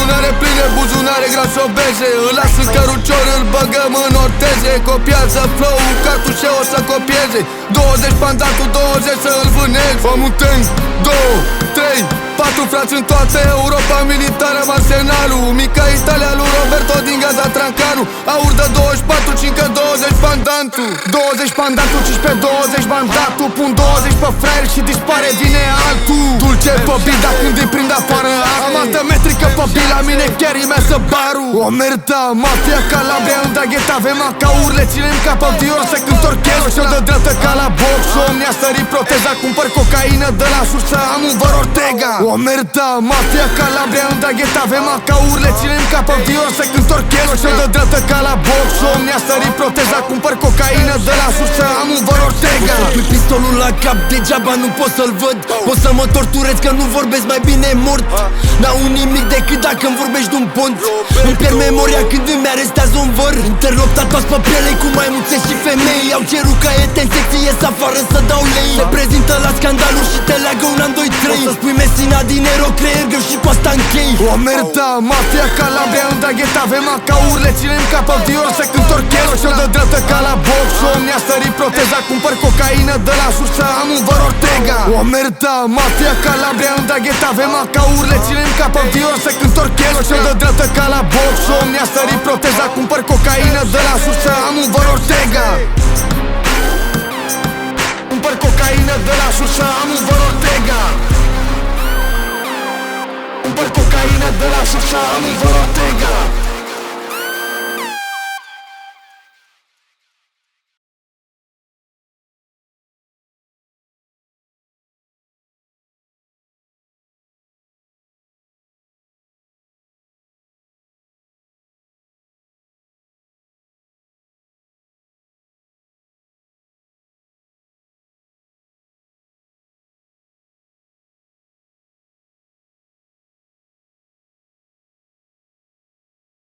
Buzunare pline, buzunare grasobeze. Îl las în cărucior, îl băgăm în orteze. Copiază flow-ul, cartușe o să copieze. 20 pandatul, 20 să-l vânezi. Pământeni, 2, 3, 4 frați în toată Europa militară, arsenalul. Mica Italia lui Roberto din Gaza Trancanu. Aur de 24, 5, 20 pandantul. 20 pandantul, 15, 20 mandatul. Pun 20 pe fraier și dispare, vine altul. Dulce pe bida când îi prind afară ape. Am altă metrică pe bil, la mine chiar imează barul. O merda, mafia Calabria în dagheta. Avem acaur, le ținem ca pe Dior să cânt orchestru. Și-o de dreaptă ca la box. Omnia sări proteza, cumpăr cocaină de la sursă, am un văr Ortega. O merda, mafia Calabria în dagheta. Avem acaur, le ținem ca pe Dior să cânt orchestru. Și-o de dreaptă ca la box. Omnia sări proteza, cumpăr cocaină de la sursă, am un văr Ortega. Pui pistolul la cap, degeaba nu pot să-l văd. O să mă torturez că nu vorbesc, mai bine mort. N-au nimic decât dacă îmi vorbești de un pont. Îmi pierd memoria când îmi arestează un văr. Interloptat pas pe piele cu maimuțe și femei. Au cerut ca eten secție, ies afară să dau lei. Se prezintă la scandaluri și te leagă un an, 2, 3. O să spui Messina, dinero, creier, greu și cu asta închei. O merda, mafia Calabria în dagheta. Avem acaur, le ținem ca pe Dior să cânt orchestru. Și-o de dreaptă ca la box. Omnia sări proteza, cumpăr cocaină de la sursă, am un văr Ortega. O merda, mafia Calabria în dagheta. Avem acaur, le ținem ca pe Dior să cânt orchestru. Și-o de dreaptă ca la box. Omnia sări proteza, cumpăr cocaină de la sursă, am un văr Ortega. Cumpăr cocaină de la sursă, am un văr Ortega. Cumpăr cocaină de la sursă, am un văr